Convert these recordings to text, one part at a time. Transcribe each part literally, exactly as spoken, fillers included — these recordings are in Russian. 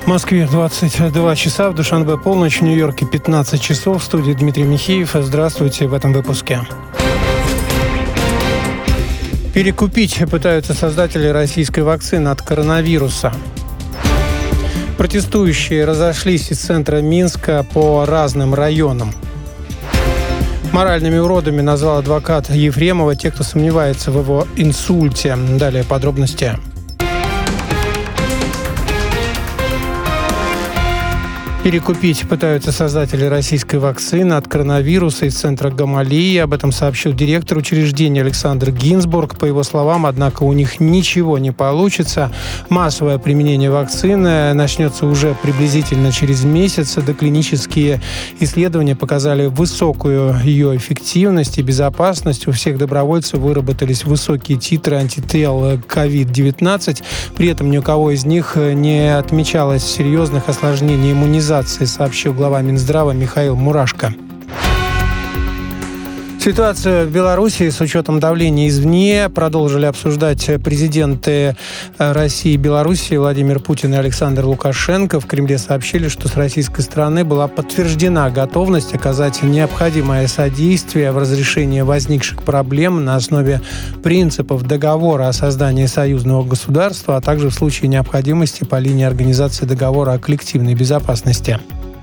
В Москве двадцать два часа, в Душанбе полночь, в Нью-Йорке пятнадцать часов. В студии Дмитрий Михеев. Здравствуйте в этом выпуске. Перекупить пытаются создатели российской вакцины от коронавируса. Протестующие разошлись из центра Минска по разным районам. Моральными уродами назвал адвокат Ефремова тех, кто сомневается в его инсульте. Далее подробности. Перекупить пытаются создатели российской вакцины от коронавируса из центра Гамалеи. Об этом сообщил директор учреждения Александр Гинзбург. По его словам, однако, у них ничего не получится. Массовое применение вакцины начнется уже приблизительно через месяц. Доклинические исследования показали высокую ее эффективность и безопасность. У всех добровольцев выработались высокие титры антител ковид девятнадцать. При этом ни у кого из них не отмечалось серьезных осложнений иммунизации, сообщил глава Минздрава Михаил Мурашко. Ситуацию в Беларуси с учетом давления извне продолжили обсуждать президенты России и Беларуси Владимир Путин и Александр Лукашенко. В Кремле сообщили, что с российской стороны была подтверждена готовность оказать необходимое содействие в разрешении возникших проблем на основе принципов договора о создании союзного государства, а также в случае необходимости по линии организации договора о коллективной безопасности.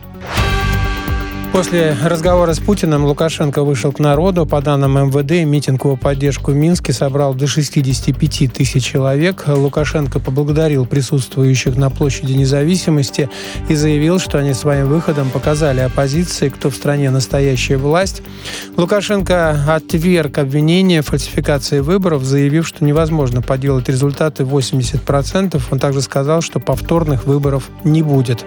После разговора с Путиным Лукашенко вышел к народу. По данным эм вэ дэ, митинг в его поддержку в Минске собрал до шестидесяти пяти тысяч человек. Лукашенко поблагодарил присутствующих на площади Независимости и заявил, что они своим выходом показали оппозиции, кто в стране настоящая власть. Лукашенко отверг обвинения в фальсификации выборов, заявив, что невозможно подделать результаты восемьдесят процентов. Он также сказал, что повторных выборов не будет.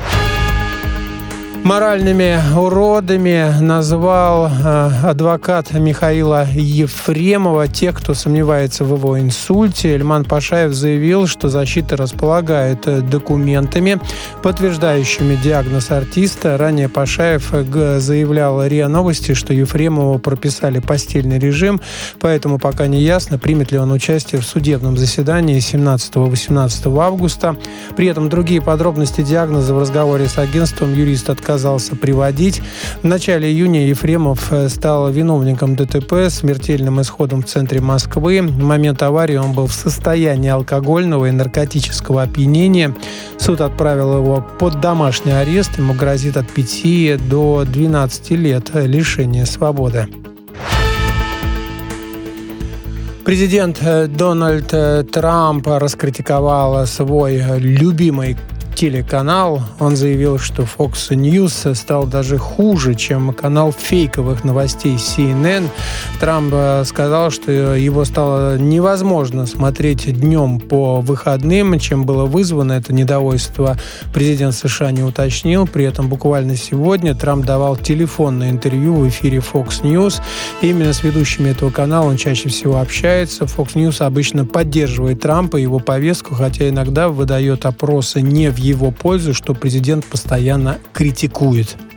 Моральными уродами назвал э, адвокат Михаила Ефремова тех, кто сомневается в его инсульте. Ильман Пашаев заявил, что защита располагает документами, подтверждающими диагноз артиста. Ранее Пашаев заявлял РИА Новости, что Ефремову прописали постельный режим, поэтому пока не ясно, примет ли он участие в судебном заседании семнадцатого-восемнадцатого августа. При этом другие подробности диагноза в разговоре с агентством юрист отказался отказался приводить. В начале июня Ефремов стал виновником дэ тэ пэ с смертельным исходом в центре Москвы. В момент аварии он был в состоянии алкогольного и наркотического опьянения. Суд отправил его под домашний арест. Ему грозит от пяти до двенадцати лет лишения свободы. Президент Дональд Трамп раскритиковал свой любимый телеканал. Он заявил, что Fox News стал даже хуже, чем канал фейковых новостей си эн эн. Трамп сказал, что его стало невозможно смотреть днем по выходным, чем было вызвано это недовольство. Президент США не уточнил. При этом буквально сегодня Трамп давал телефонное интервью в эфире Fox News. Именно с ведущими этого канала он чаще всего общается. Fox News обычно поддерживает Трампа и его повестку, хотя иногда выдает опросы не в его пользу, что президент постоянно критикует.